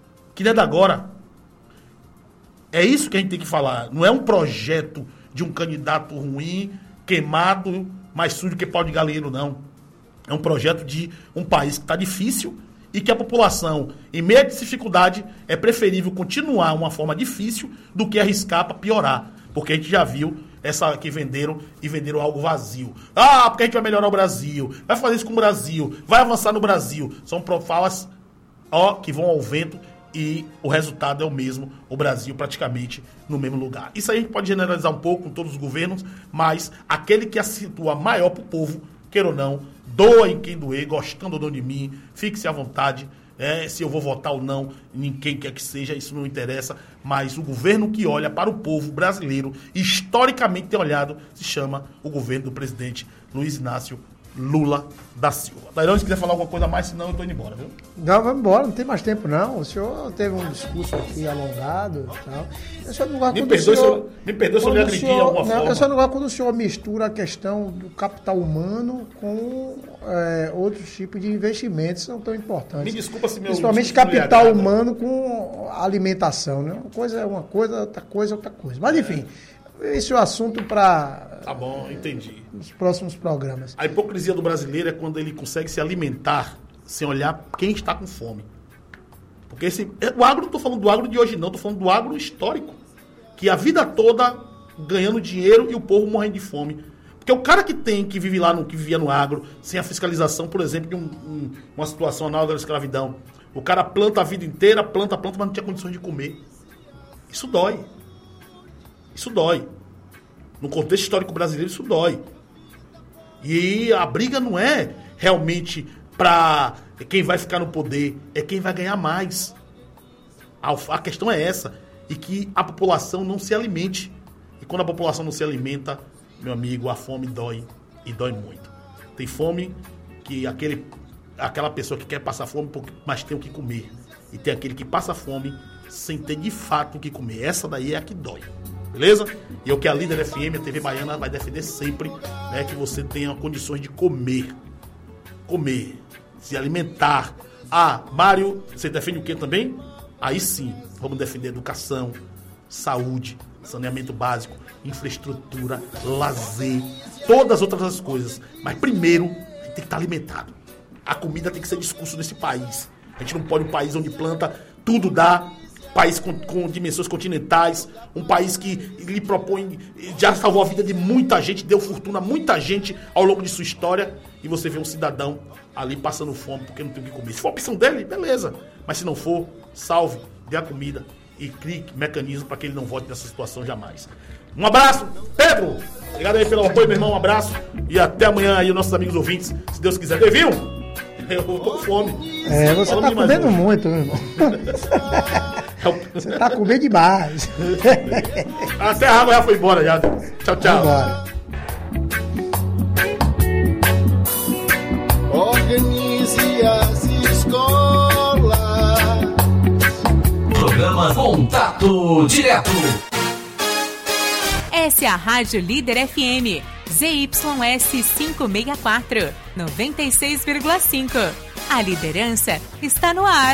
É isso que a gente tem que falar. Não é um projeto de um candidato ruim, queimado, mais sujo que pau de galinheiro, não. É um projeto de um país que está difícil e que a população, em meio a dificuldade, é preferível continuar uma forma difícil do que arriscar para piorar. Porque a gente já viu essa que venderam algo vazio. Porque a gente vai melhorar o Brasil, vai fazer isso com o Brasil, vai avançar no Brasil. São falas que vão ao vento e o resultado é o mesmo, o Brasil praticamente no mesmo lugar. Isso aí a gente pode generalizar um pouco com todos os governos, mas aquele que a situa maior para o povo, queira ou não, doa em quem doer, gostando ou não de mim, fique-se à vontade. Se eu vou votar ou não, ninguém quer que seja, isso não interessa, mas o governo que olha para o povo brasileiro, historicamente tem olhado, se chama o governo do presidente Luiz Inácio Lula da Silva. Tairão, se quiser falar alguma coisa a mais, senão eu tô indo embora, viu? Não, vamos embora, não tem mais tempo não. O senhor teve um discurso aqui alongado e tal. Eu só não gosto me perdoe se eu lhe agredi de alguma forma. Eu só não gosto quando o senhor mistura a questão do capital humano com outros tipos de investimentos que são tão importantes. Me desculpa se meu principalmente capital humano com alimentação, né? Uma coisa é uma coisa, outra coisa é outra coisa. Mas enfim, esse é o assunto para... Tá bom, entendi. Nos próximos programas. A hipocrisia do brasileiro é quando ele consegue se alimentar sem olhar quem está com fome. Porque o agro, não estou falando do agro de hoje não, estou falando do agro histórico. Que a vida toda ganhando dinheiro e o povo morrendo de fome. Porque o cara que vivia no agro, sem a fiscalização, por exemplo, de uma situação análoga à escravidão. O cara planta a vida inteira, planta, mas não tinha condições de comer. Isso dói. No contexto histórico brasileiro, isso dói. E a briga não é realmente para quem vai ficar no poder, é quem vai ganhar mais. A questão é essa. E que a população não se alimente. E quando a população não se alimenta, meu amigo, a fome dói. E dói muito. Tem fome que aquela pessoa que quer passar fome, mas tem o que comer. E tem aquele que passa fome sem ter de fato o que comer. Essa daí é a que dói. Beleza? E é o que a Líder FM, a TV Baiana, vai defender sempre, né, que você tenha condições de comer, se alimentar. Mário, você defende o que também? Aí sim, vamos defender educação, saúde, saneamento básico, infraestrutura, lazer, todas as outras coisas. Mas primeiro, a gente tem que estar alimentado. A comida tem que ser discurso desse país. A gente não pode um país onde planta, tudo dá, país com dimensões continentais, um país que lhe propõe, já salvou a vida de muita gente, deu fortuna a muita gente ao longo de sua história, e você vê um cidadão ali passando fome porque não tem o que comer. Se for a opção dele, beleza. Mas se não for, salve, dê a comida e crie mecanismo para que ele não volte nessa situação jamais. Um abraço, Pedro! Obrigado aí pelo apoio, meu irmão, um abraço. E até amanhã aí, os nossos amigos ouvintes, se Deus quiser. Viu? Eu tô com fome. Você tá comendo muito, meu irmão. Você tá comendo demais. Até a água já foi embora já. Tchau, tchau. Organize as escolas. Programa Contato Direto. Essa é a Rádio Líder FM. ZYS 564, 96,5. A liderança está no ar.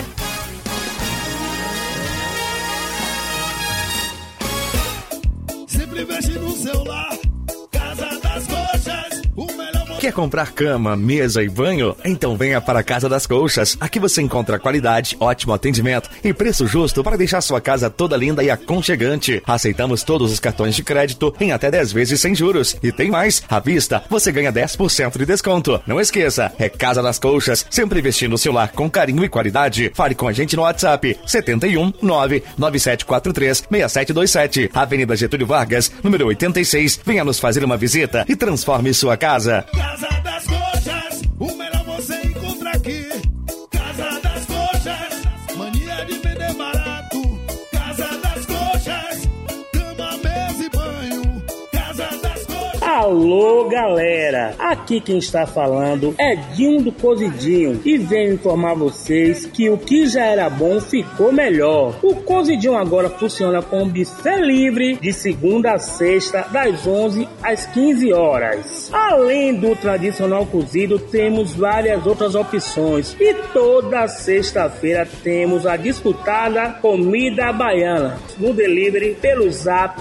Sempre veste no celular, Casa das Coxas, o melhor. Quer comprar cama, mesa e banho? Então venha para a Casa das Colchas. Aqui você encontra qualidade, ótimo atendimento e preço justo para deixar sua casa toda linda e aconchegante. Aceitamos todos os cartões de crédito em até 10 vezes sem juros. E tem mais, à vista você ganha 10% de desconto. Não esqueça, é Casa das Colchas, sempre vestindo o seu lar com carinho e qualidade. Fale com a gente no WhatsApp 71 99743 6727, Avenida Getúlio Vargas, número 86. Venha nos fazer uma visita e transforme sua casa. Casa das Coxas, o melhor você encontra aqui. Casa das Coxas, mania de vender barato. Casa das Coxas, cama, mesa e banho. Casa das Coxas. Alô, galera, aqui quem está falando é Dinho do Cozidinho e venho informar vocês que o que já era bom ficou melhor. O Cozidinho agora funciona com buffet livre de segunda a sexta, das 11 às 15 horas. Além do tradicional cozido, temos várias outras opções e toda sexta-feira temos a disputada comida baiana no delivery pelo zap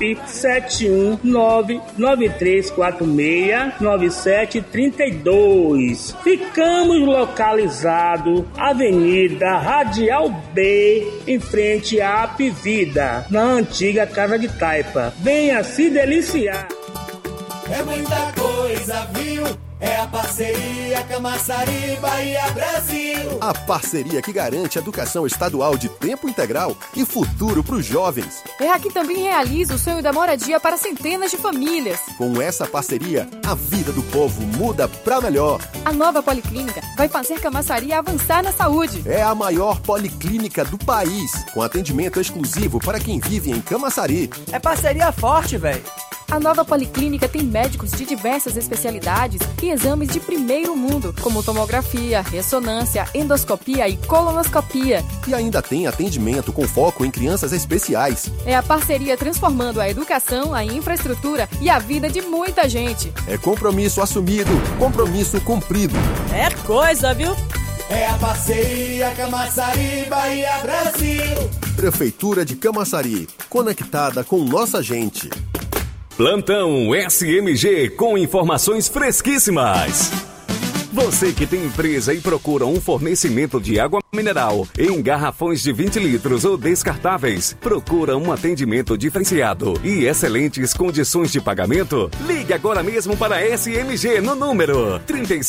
71993469732. Ficamos localizados Avenida Radial B, em frente à Apivida, na antiga Casa de Taipa. Venha se deliciar. É muita coisa, viu? É a parceria Camaçari, Bahia, Brasil. A parceria que garante educação estadual de tempo integral e futuro para os jovens. É a que também realiza o sonho da moradia para centenas de famílias. Com essa parceria, a vida do povo muda para melhor. A nova policlínica vai fazer Camaçari avançar na saúde. É a maior policlínica do país, com atendimento exclusivo para quem vive em Camaçari. É parceria forte, velho. A nova policlínica tem médicos de diversas especialidades e exames de primeiro mundo, como tomografia, ressonância, endoscopia e colonoscopia. E ainda tem atendimento com foco em crianças especiais. É a parceria transformando a educação, a infraestrutura e a vida de muita gente. É compromisso assumido, compromisso cumprido. É coisa, viu? É a parceria Camaçari, Bahia, Brasil. Prefeitura de Camaçari, conectada com nossa gente. Plantão SMG com informações fresquíssimas. Você que tem empresa e procura um fornecimento de água mineral em garrafões de 20 litros ou descartáveis, procura um atendimento diferenciado e excelentes condições de pagamento? Ligue agora mesmo para a SMG no número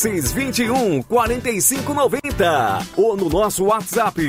3621-4590 ou no nosso WhatsApp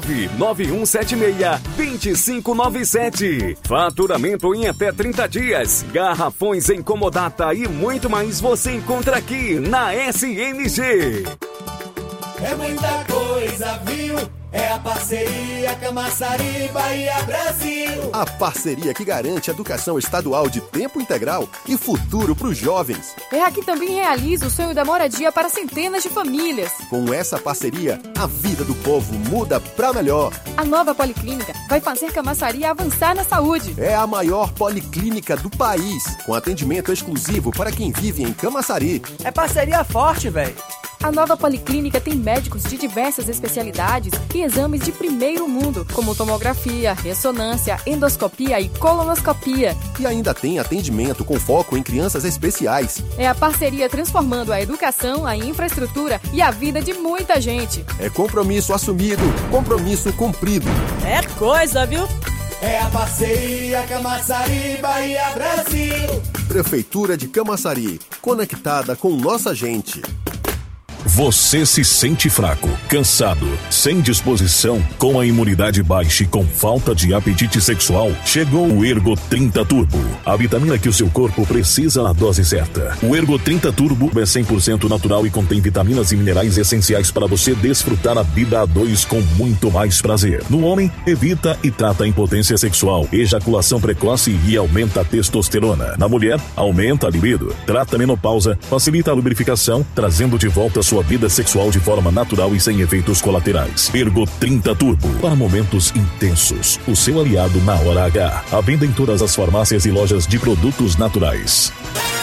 99176-2597. Faturamento em até 30 dias. Garrafões em comodata e muito mais você encontra aqui na SMG. É muita coisa, viu? É a parceria Camaçari, Bahia, Brasil. A parceria que garante educação estadual de tempo integral e futuro para os jovens. É a que também realiza o sonho da moradia para centenas de famílias. Com essa parceria, a vida do povo muda para melhor. A nova policlínica vai fazer Camaçari avançar na saúde. É a maior policlínica do país, com atendimento exclusivo para quem vive em Camaçari. É parceria forte, velho. A nova policlínica tem médicos de diversas especialidades e exames de primeiro mundo, como tomografia, ressonância, endoscopia e colonoscopia. E ainda tem atendimento com foco em crianças especiais. É a parceria transformando a educação, a infraestrutura e a vida de muita gente. É compromisso assumido, compromisso cumprido. É coisa, viu? É a parceria Camaçari, Bahia, Brasil. Prefeitura de Camaçari, conectada com nossa gente. Você se sente fraco, cansado, sem disposição, com a imunidade baixa e com falta de apetite sexual? Chegou o Ergo 30 Turbo, a vitamina que o seu corpo precisa na dose certa. O Ergo 30 Turbo é 100% natural e contém vitaminas e minerais essenciais para você desfrutar a vida a dois com muito mais prazer. No homem, evita e trata a impotência sexual, ejaculação precoce e aumenta a testosterona. Na mulher, aumenta a libido, trata a menopausa, facilita a lubrificação, trazendo de volta a sua vida sexual de forma natural e sem efeitos colaterais. Ergo 30 Turbo, para momentos intensos. O seu aliado na hora H. À venda em todas as farmácias e lojas de produtos naturais.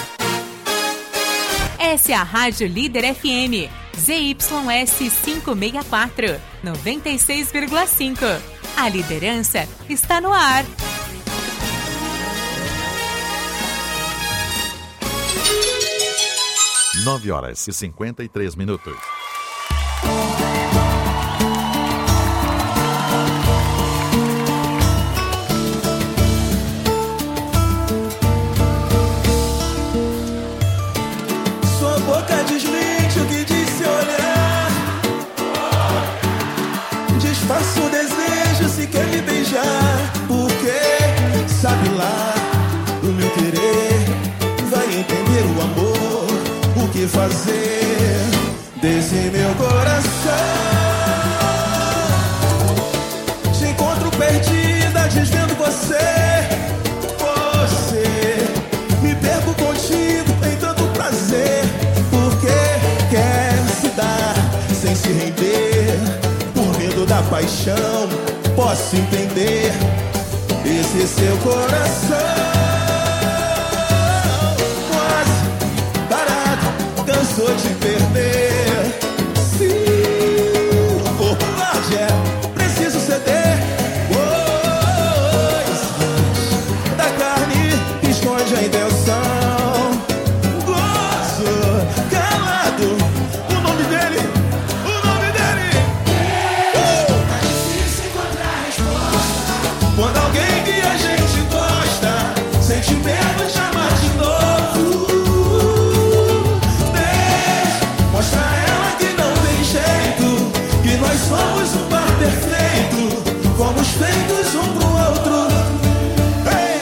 Essa é a Rádio Líder FM. ZYS 564, 96,5. A liderança está no ar. Nove horas e 53 minutos. Sua boca desmente o que disse olhar. Disfarça o desejo se quer me beijar. Porque sabe lá, o meu querer vai entender o amor. O que fazer desse meu coração? Te encontro perdida, desvendo você. Me perco contigo em tanto prazer. Porque quer se dar sem se render. Por medo da paixão, posso entender esse seu coração. Cansou de perder. Sim, o corpo large é preciso ceder. Pois da carne esconde a intenção. Gozo calado, o nome dele, o nome dele. Tá difícil encontrar a resposta. Quando alguém que a gente gosta sente medo de amar de novo. Mostra a ela que não tem jeito, que nós somos um par perfeito, fomos feitos um pro outro. Hey!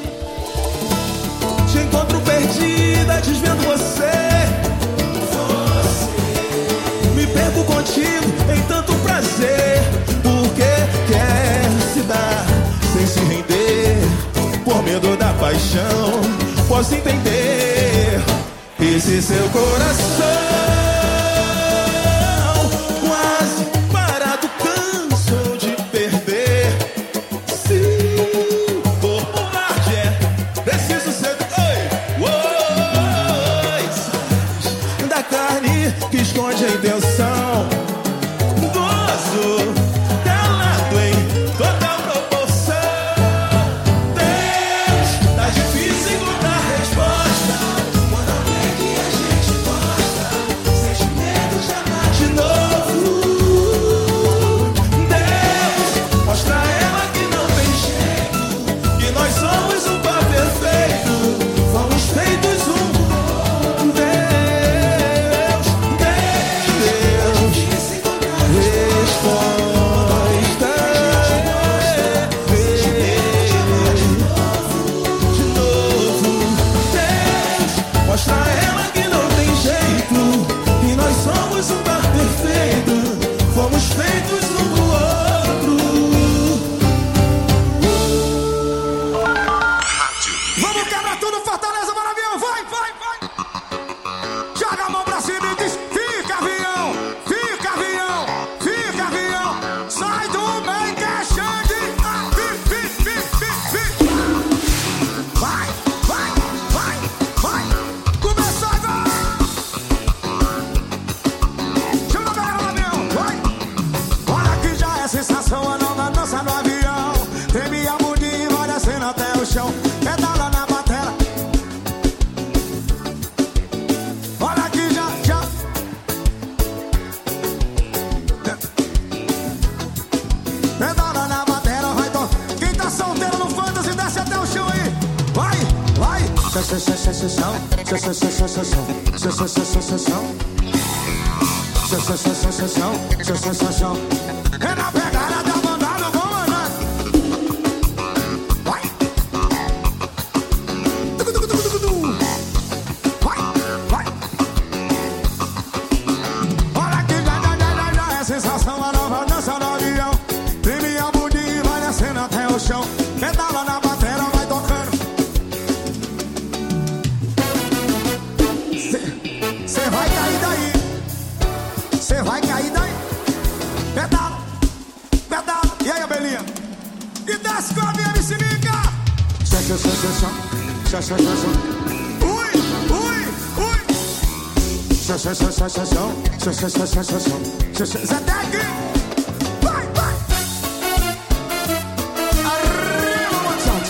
Te encontro perdida, desvendo você. Me perco contigo em tanto prazer. Porque quer se dar sem se render. Por medo da paixão, posso entender esse seu coração. Que esconde a intenção. Gozo calado em total proporção. Deus, tá difícil encontrar resposta. Quando alguém que a gente gosta chão, pedala na batera. Olha aqui já. Pedala na batera, vai tocar. Quem tá solteiro no Fantasy, desce até o chão aí. Vai. É na pegada da banda do comandante. Vai. Vai. Olha aqui, já é sensação, a nova dança do avião. Treme a bundinha e vai descendo até o chão. Pedala na batera, vai tocando. Cê vai cair daí. Cê vai cair daí. Pedala. E aí, Abelinha? E desce com a minha bicicleta. Ui. Zé Tec. Vai. Arriba, moçante.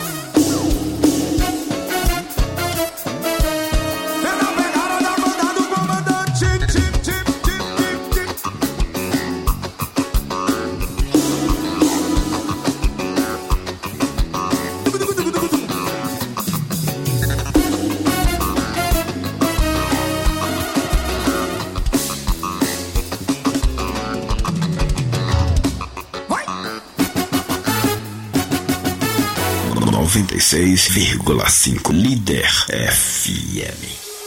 Pega a pegada da banda do comandante. Vai. 96,5 Líder FM.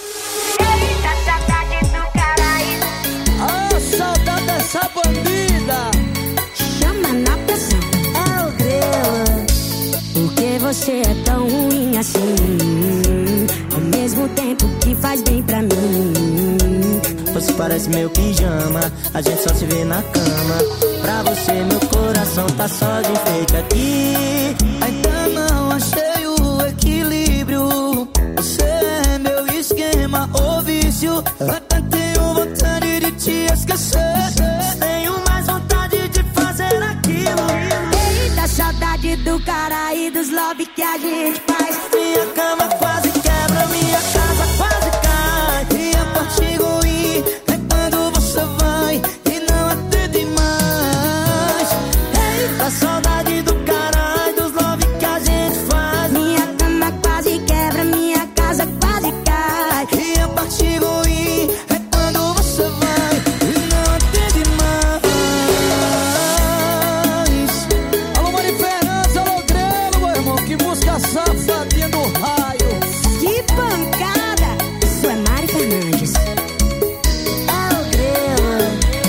Oh, saudade dessa bandida. Chama na pressão. É o Grelo. Por que você é tão ruim assim? Ao mesmo tempo que faz bem pra mim. Você parece meu pijama, a gente só se vê na cama. Pra você meu coração tá só de enfeite aqui. Ainda não achei o equilíbrio. Você é meu esquema ou vício. Até tenho vontade de te esquecer. Tenho mais vontade de fazer aquilo. Eita, saudade do cara e dos love que a gente faz. Minha cama quase quebra, minha casa quase cai. E a parte ruim é quando você vai e não atende mais. Eita, saudade do cara e dos love que a gente faz. Minha cama quase quebra, minha casa quase cai. E a parte ruim é quando você vai e não atende mais. Alô, Mari Fernandes, alô, Grelo, meu irmão. Que música safadinha do raio. Que pancada! Isso é Mari Fernandes. É o Grelo.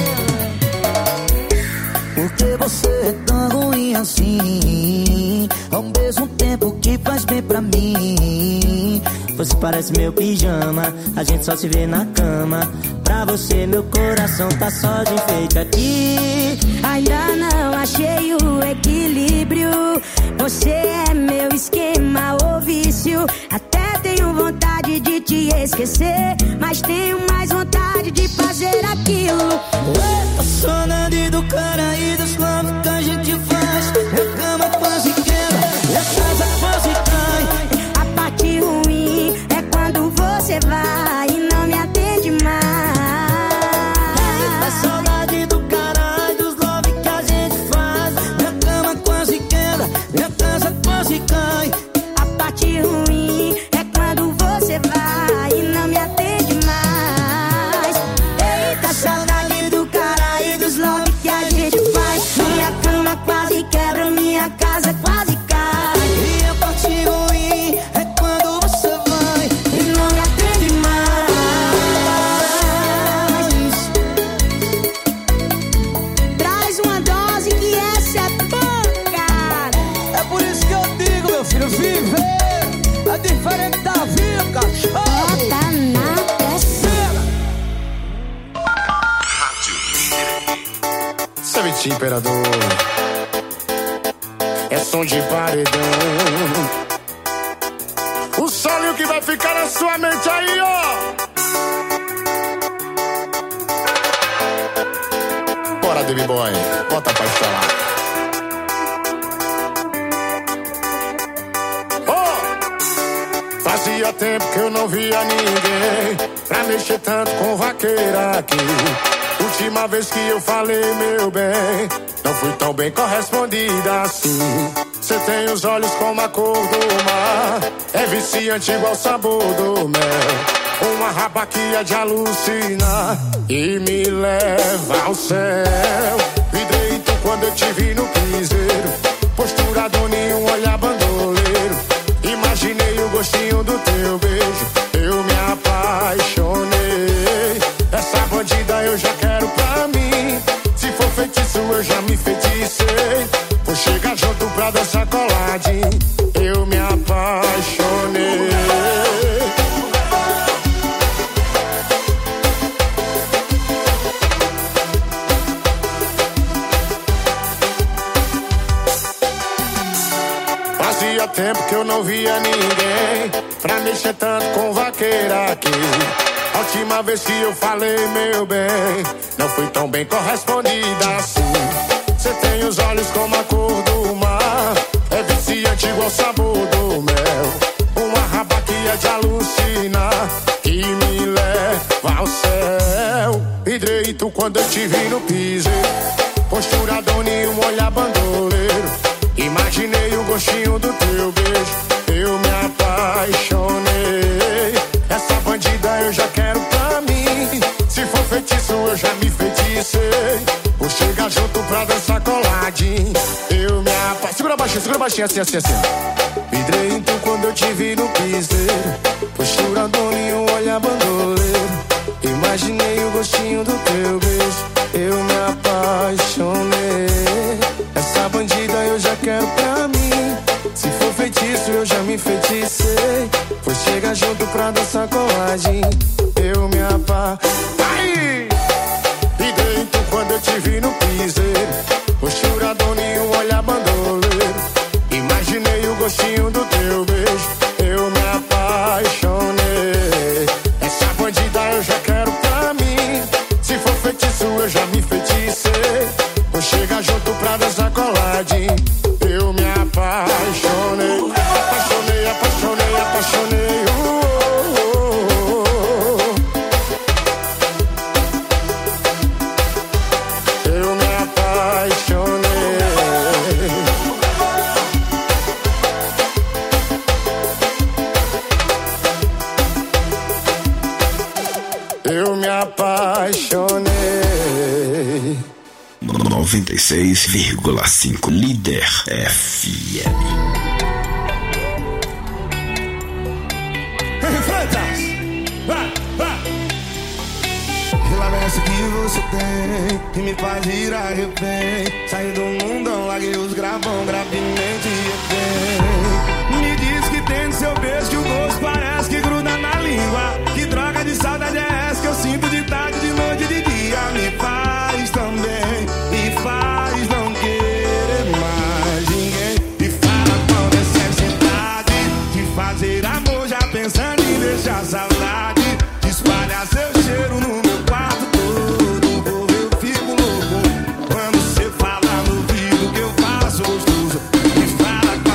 Por que você é tão ruim assim? Ao mesmo tempo que faz bem pra mim. Você parece meu pijama, a gente só se vê na cama. Pra você meu coração tá só de enfeite aqui. Ainda não achei o equilíbrio. Você é meu esquema ou vício. Até tenho vontade de te esquecer, mas tenho mais vontade de fazer aquilo. A saudade do cara e dos lados que a gente faz. Minha cama quase quebra, minha casa quase cai. A parte ruim é quando você vai e não me atende mais. A saudade do cara e dos love que a gente faz. Minha cama quase quebra, minha casa quase cai. A parte ruim é quando você vai e não me atende mais. Eita, saudade do cara e dos love que a gente faz. Minha cama quase quebra, minha casa quase cai. E a parte ruim é quando você vai e não me atende mais. Traz uma dose que essa é pancada. É por isso que eu digo, meu filho, viver é diferente da vida, cachorro. Bota na pressão. Savete Imperador. É som de paredão. O solo que vai ficar na sua mente aí, ó. Bora, Baby Boy, bota pra instalar. Fazia tempo que eu não via ninguém pra mexer tanto com vaqueira aqui. Última vez que eu falei, meu bem, não fui tão bem correspondida assim. Cê tem os olhos como a cor do mar, é viciante igual o sabor do mel. Uma raba que é de alucinar e me leva ao céu. Vi deito quando eu te vi no piseiro, postura dona e um olhar bandoleiro. Imaginei o gostinho do teu beijo, eu me apaixonei. Essa bandida eu já quero pra mim, se for feitiço eu já me feticei. Vou chegar junto pra dançar coladinho, eu me apaixonei. Fazia tempo que eu não via ninguém pra mexer tanto com vaqueira aqui. A última vez que eu falei, meu bem, não fui tão bem correspondida assim. Cê tem os olhos como a cor do mar, é viciante igual o sabor do mel. Uma raba que é de alucinar, que me leva ao céu. E direito quando eu te vi no piseiro, postura dona e um olhar bandoleiro. Imaginei o gostinho do teu beijo, eu me apaixonei. Essa bandida eu já quero pra mim, se for feitiço eu já me feticei. Vou chegar junto pra dançar coladinho, eu me apaixonei. Segura baixinho, assim, assim, assim. Vidrei então quando eu te vi no piseiro, postura dona e um olhar bandoleiro. Imaginei o gostinho do teu beijo, eu me apaixonei. Essa bandida eu já quero pra mim, se for feitiço eu já me feticei. Vou chegar junto pra dançar colagem, eu me apaixonei. E dentro quando eu te vi no piseiro, postura dona e um olhar bandoleiro. Imaginei o gostinho do teu beijo, eu me apaixonei. Essa bandida eu já quero pra mim, se for feitiço eu já me feticei. Vou chegar junto pra dançar coladinho, eu me apaixonei. Apaixonei, apaixonei, apaixonei. Eu me apaixonei. Eu me apaixonei. 96,5 Líder FM. Lá vem essa que você tem, que me faz ir a refém. Saí do mundão, larguei os gravão, gravemente refém. Me diz que tem no seu beijo, que o gosto parece que gruda na língua. Que droga de saudade é essa que eu sinto de tarde, de noite, de dia. Me faz também, me faz não querer mais ninguém. Me fala qual necessidade de fazer amor, já pensando em deixar saudade. Espalhar seu cheiro no meu quarto todo, povo, eu fico louco. Quando você fala no ouvido que eu faço gostoso, me fala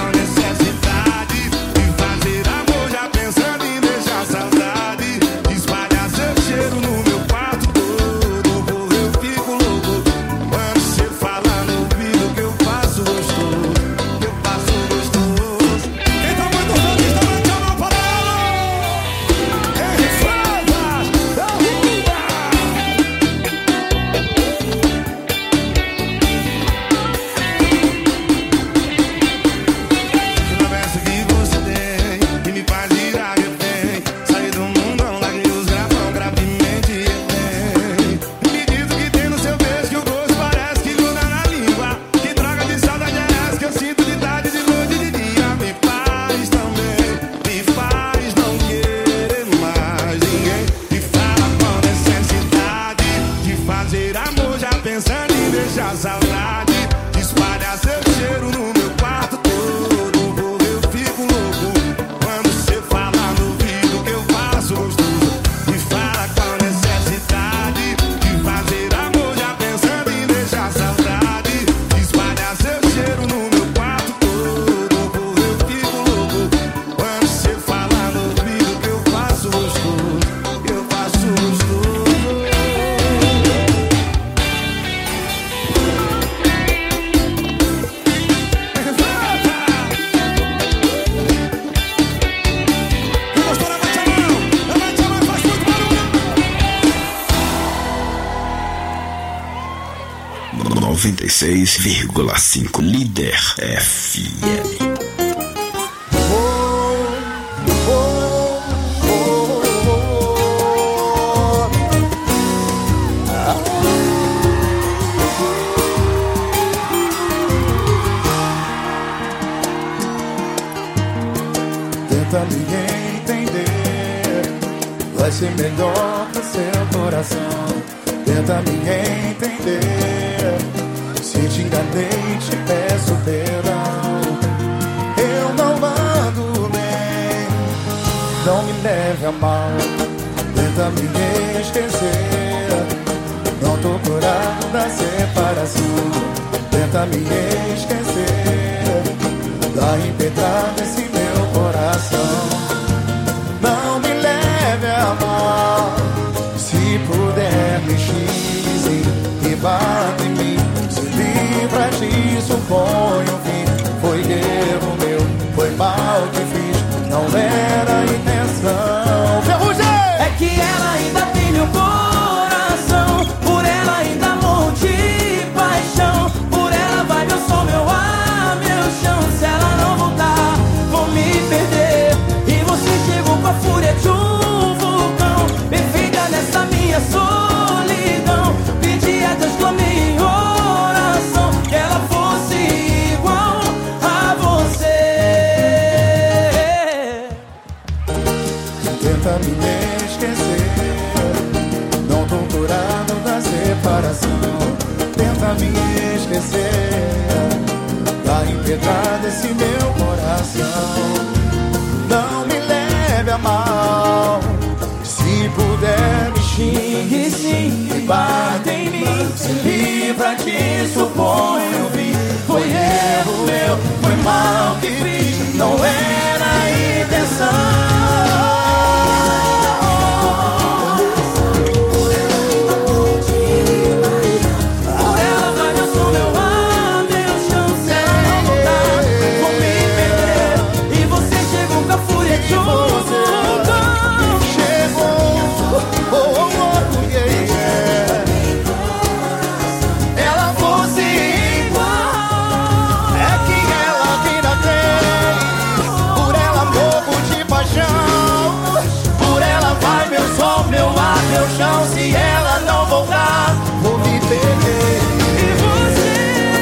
96,5 Líder FM. Tenta me entender, vai ser melhor pro seu coração. Tenta me entender, se te enganei te peço perdão. Eu não ando bem, não me leve a mal. Tenta me esquecer, não tô curado da separação. Tenta me esquecer, dá impetrada esse meu coração. Não me leve a mal, se puder me xise e bate em mim. Se livra disso, põe um fim. Foi erro meu, foi mal que fiz, não era a intenção. Ferrugem! É que ela ainda tem meu coração, por ela ainda morro de paixão. Por ela vai meu sol, meu ar, meu chão. Se ela não voltar, vou me perder. E você chegou com a fúria de um vulcão, perfeita nessa minha solidão. Pedi a Deus, clamei em oração, que ela fosse igual a você. Tenta me esquecer, não tô curado da separação. Tenta me esquecer, tá empedrado esse meu coração. Não me leve a mal, se puder me xingue sim e bate em mim. Se livra disso, põe um fim. Foi erro meu, foi mal que fiz, não era a intenção. Se ela não voltar, vou me perder. E você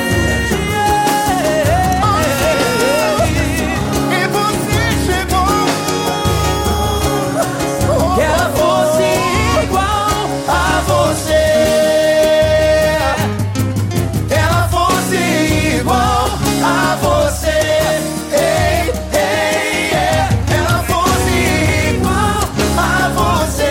chegou, que ela fosse igual a você. Que ela fosse igual a você. Ela fosse igual a você.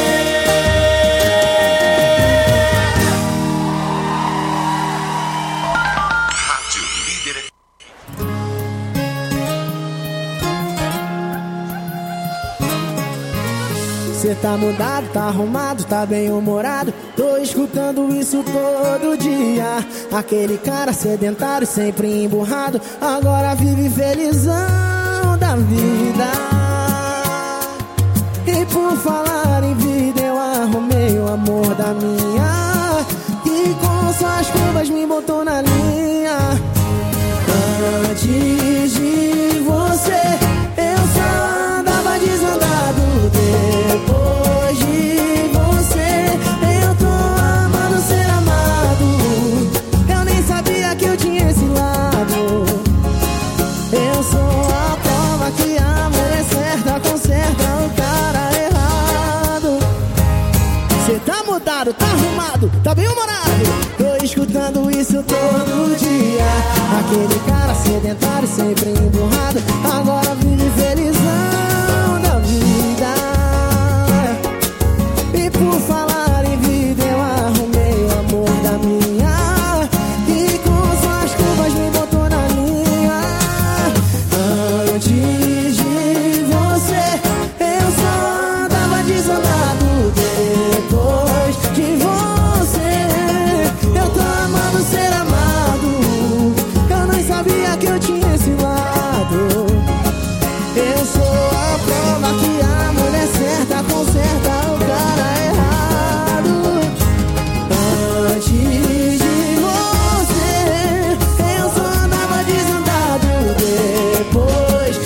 Cê tá mudado, tá arrumado, tá bem humorado. Tô escutando isso todo dia. Aquele cara sedentário, sempre emburrado, agora vive felizão da vida. E por falar em vida, eu arrumei o amor da minha, que com suas curvas me botou na linha. Antes de você, eu só andava desandado. Depois de você, eu tô amando ser amado. Eu nem sabia que eu tinha esse lado. Eu sou a prova que a mulher certa conserta o cara errado. Cê tá mudado, tá arrumado, tá bem humorado. Tô escutando isso todo dia. Aquele cara sedentário, sempre emburrado, agora vive feliz